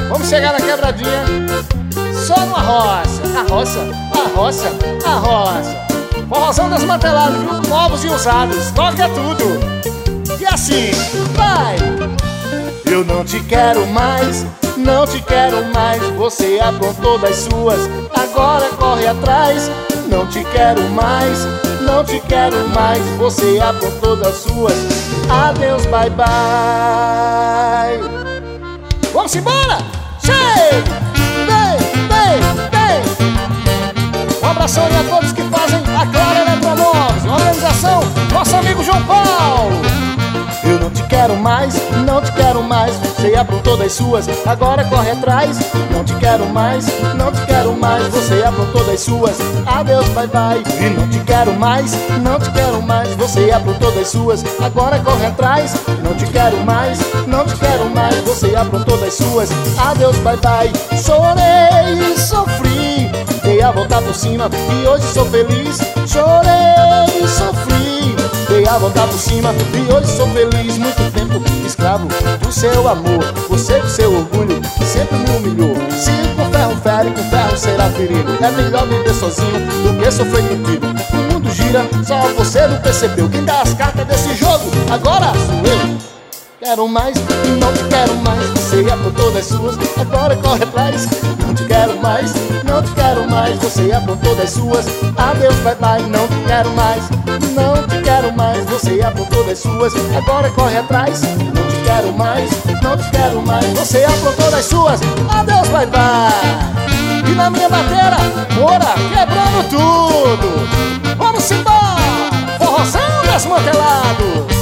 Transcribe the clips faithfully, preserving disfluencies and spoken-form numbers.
Vamos chegar na quebradinha. Só numa roça. A roça, a roça, a roça. Forrozão desmantelado, viu? Novos e usados. Toca tudo. E assim, vai. Eu não te quero mais, não te quero mais. Você aprontou das suas, agora corre atrás. Não te quero mais, não te quero mais. Você aprontou das suas, adeus, bye bye. Vamos embora! Chega! Vem, vem, vem! Um abração aí a todos que fazem a Clara Eletromóveis. Organização, nosso amigo João Paulo. Eu não te quero mais, não te quero mais. Você aprontou das suas, agora corre atrás. Não te quero mais, não te quero mais. Você aprontou das suas, adeus, bye bye. E não te quero mais, não te quero mais. Você aprontou das suas, agora corre atrás. Não te quero mais, não te quero mais. Você aprontou das suas, adeus, bye bye. Chorei e sofri, dei a volta por cima e hoje sou feliz. Chorei e sofri, dei a volta por cima e hoje sou feliz. Muito tempo escravo do seu amor. Você com seu orgulho sempre me humilhou. Se com ferro fere, com ferro será ferido. É melhor viver sozinho do que sofrer contigo. O mundo gira, só você não percebeu. Quem dá as cartas desse jogo agora sou eu. Quero mais, não te quero mais. Você aprontou das suas, agora corre atrás. Não te quero mais, não te quero mais. Você aprontou das suas, adeus, bye bye. Não te quero mais, não te quero mais. Você aprontou das suas, agora corre atrás. Não te quero mais, não te quero mais. Você aprontou das suas, adeus, bye bye. E na minha bateira, Moura, quebrando tudo. Vamos embora, forrozão desmantelado.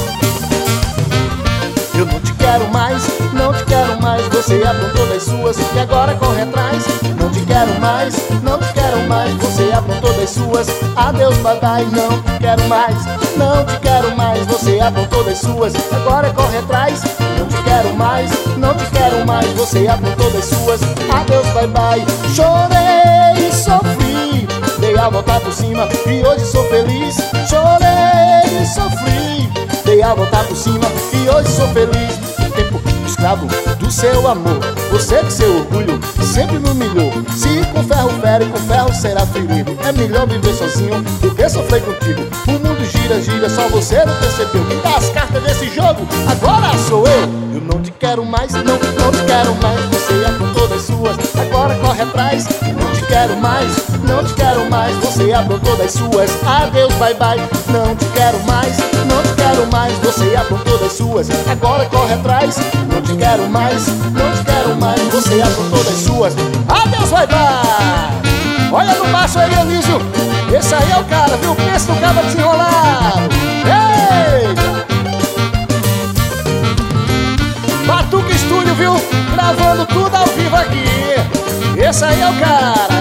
Eu não te quero mais, não te quero mais. Você aprontou das suas e agora corre atrás. Não te quero mais, não te quero mais. Você aprontou das suas, adeus, bye bye. Não te quero mais, não te quero mais. Você aprontou das suas, agora corre atrás. Não te quero mais, não te quero mais. Você aprontou das suas, adeus, bye bye. Chorei e sofri, dei a volta por cima e hoje sou feliz. Chorei e sofri, dei a volta por cima e hoje sou feliz. Tempo escravo do seu amor. Você com seu orgulho sempre me humilhou. Se com ferro fere, com ferro será ferido. É melhor viver sozinho do que sofrer contigo. O mundo gira, gira, só você não percebeu. Quem dá as cartas desse jogo agora sou eu. Eu não te quero mais, não, não te quero mais. Você aprontou das suas, agora corre atrás. Não te quero mais, não te quero mais. Você aprontou das suas, adeus, bye bye. Não te quero mais, não te quero mais. Você aprontou das suas, agora corre atrás. Não te quero mais, não te quero mais. Você aprontou das suas, adeus, bye bye. Olha no baixo aí, Elísio. Esse aí é o cara, viu? Pensa no cara desenrolado. Eita! Batuque Estúdio, viu? Gravando tudo ao vivo aqui. Esse aí é o cara.